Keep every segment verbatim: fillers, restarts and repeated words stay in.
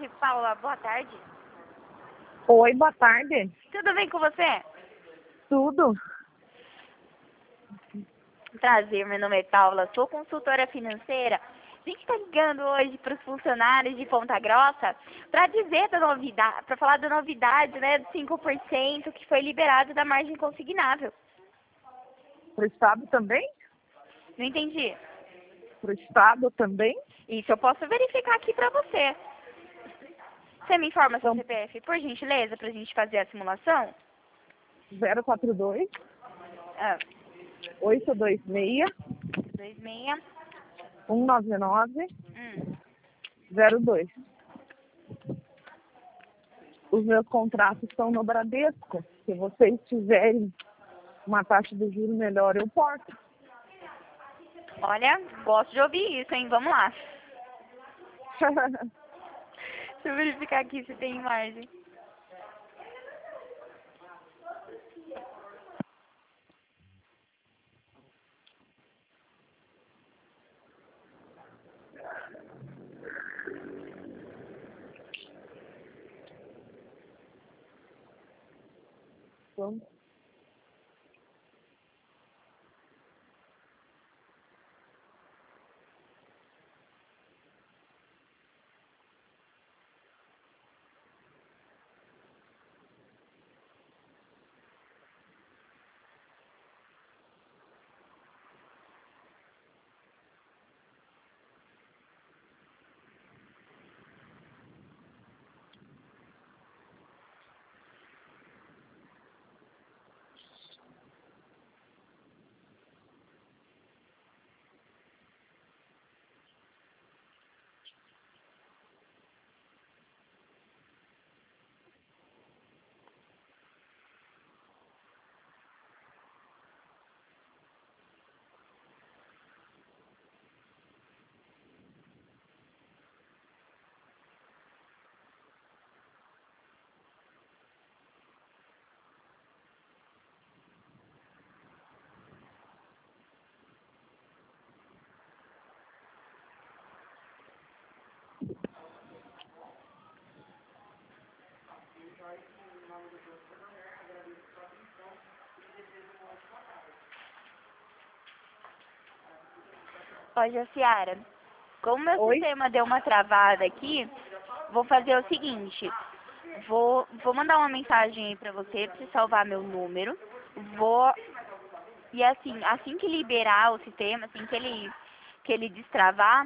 tarde, Paula. Boa tarde. Oi, boa tarde. Tudo bem com você? Tudo? Prazer, meu nome é Paula. Sou consultora financeira. A gente está ligando hoje para os funcionários de Ponta Grossa para dizer da novidade, para falar da novidade, né, do cinco por cento que foi liberado da margem consignável. Pro estado também? Não entendi. Pro estado também? Isso eu posso verificar aqui para você. Você me informa seu Então, C P F, por gentileza, para a gente fazer a simulação? zero quatro dois, Ah, oito dois seis, dois seis. um nove nove, Hum. zero dois. Os meus contratos estão no Bradesco. Se vocês tiverem uma taxa de juros melhor, eu porto. Olha, gosto de ouvir isso, hein? Vamos lá. Deixa eu verificar aqui se tem margem. Então, Ó, Jaciara, como meu oi? sistema deu uma travada aqui, vou fazer o seguinte. Vou, vou mandar uma mensagem aí pra você, pra você salvar meu número. Vou... E assim, assim que liberar o sistema, assim que ele, que ele destravar,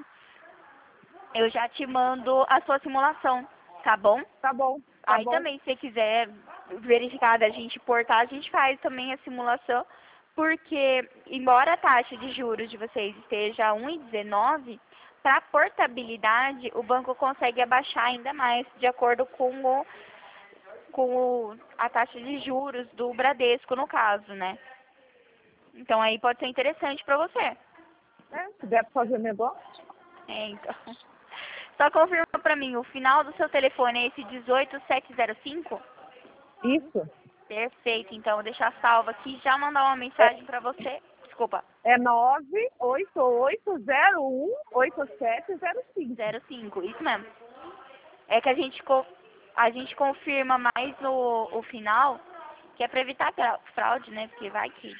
eu já te mando a sua simulação, tá bom? Tá bom, tá Aí bom. também, se você quiser verificar da gente portar, a gente faz também a simulação, porque embora a taxa de juros de vocês esteja um vírgula dezenove, para portabilidade o banco consegue abaixar ainda mais, de acordo com, o, com o, a taxa de juros do Bradesco, no caso, né? Então aí pode ser interessante para você. É, se der pra fazer negócio, É, então. Só confirma para mim, o final do seu telefone é esse dezoito sete zero cinco? isso. Perfeito, então vou deixar salvo aqui, já mandar uma É, mensagem para você. Desculpa, é nove oito oito zero um oito sete zero cinco. zero cinco, isso mesmo. É que a gente, co- a gente confirma mais no o final, que é para evitar gra- fraude, né? Porque vai que...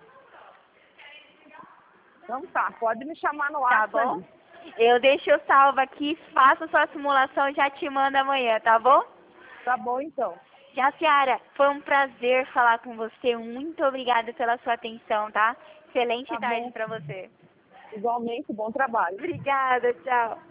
Então tá, pode me chamar no Tá WhatsApp bom? ali. Eu deixo salvo aqui, faço sua simulação e já te mando amanhã, tá bom? Tá bom então. Jaciara, foi um prazer falar com você. Muito obrigada pela sua atenção, tá? Excelente Tá tarde bom. para você. Igualmente, bom trabalho. Obrigada, tchau.